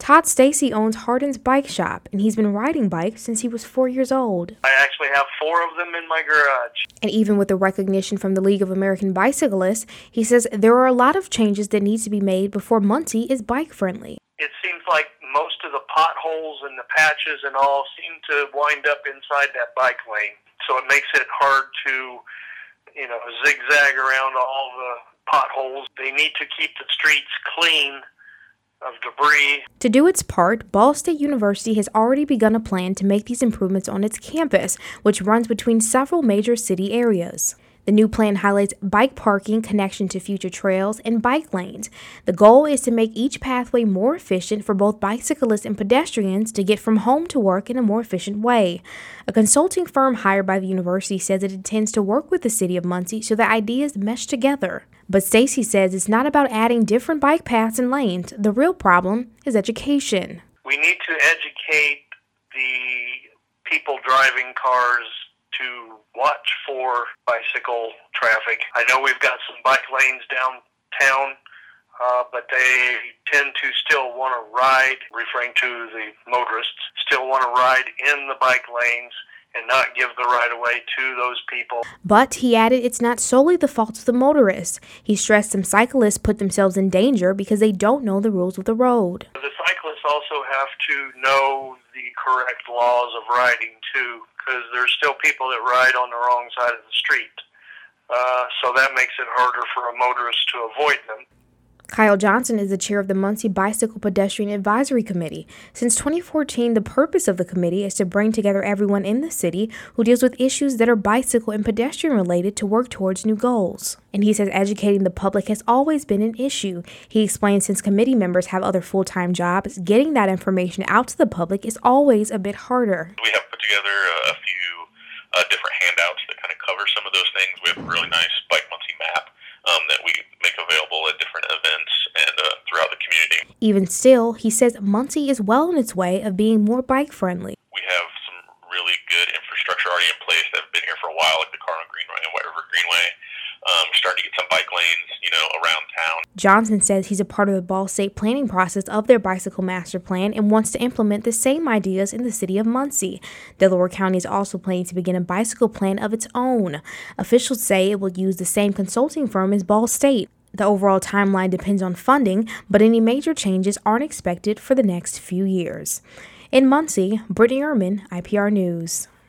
Todd Stacy owns Hardin's Bike Shop, and he's been riding bikes since he was 4 years old. I actually have 4 of them in my garage. And even with the recognition from the League of American Bicyclists, he says there are a lot of changes that need to be made before Muncie is bike-friendly. It seems like most of the potholes and the patches and all seem to wind up inside that bike lane. So it makes it hard to, zigzag around all the potholes. They need to keep the streets clean of debris. To do its part, Ball State University has already begun a plan to make these improvements on its campus, which runs between several major city areas. The new plan highlights bike parking, connection to future trails, and bike lanes. The goal is to make each pathway more efficient for both bicyclists and pedestrians to get from home to work in a more efficient way. A consulting firm hired by the university says it intends to work with the city of Muncie so the ideas mesh together. But Stacy says it's not about adding different bike paths and lanes. The real problem is education. We need to educate the people driving cars to watch for bicycle traffic. I know we've got some bike lanes downtown, but they tend to still want to ride, referring to the motorists, still want to ride in the bike lanes and not give the right-of-way to those people. But he added it's not solely the fault of the motorists. He stressed some cyclists put themselves in danger because they don't know the rules of the road. The cyclists also have to know the correct laws of riding, too, because there's still people that ride on the wrong side of the street. So that makes it harder for a motorist to avoid them. Kyle Johnson is the chair of the Muncie Bicycle Pedestrian Advisory Committee. Since 2014, the purpose of the committee is to bring together everyone in the city who deals with issues that are bicycle and pedestrian related to work towards new goals. And he says educating the public has always been an issue. He explains since committee members have other full-time jobs, getting that information out to the public is always a bit harder. We have put together a few different handouts that kind of cover some of those things. We have a really nice Bike Muncie map that we make available at different events and throughout the community. Even still, he says Muncie is well on its way of being more bike-friendly. We have some really good infrastructure already in place that have been here for a while, like the Carl Greenway and White River Greenway. We're starting to get some bike lanes, around town. Johnson says he's a part of the Ball State planning process of their bicycle master plan and wants to implement the same ideas in the city of Muncie. Delaware County is also planning to begin a bicycle plan of its own. Officials say it will use the same consulting firm as Ball State. The overall timeline depends on funding, but any major changes aren't expected for the next few years. In Muncie, Brittany Ehrman, IPR News.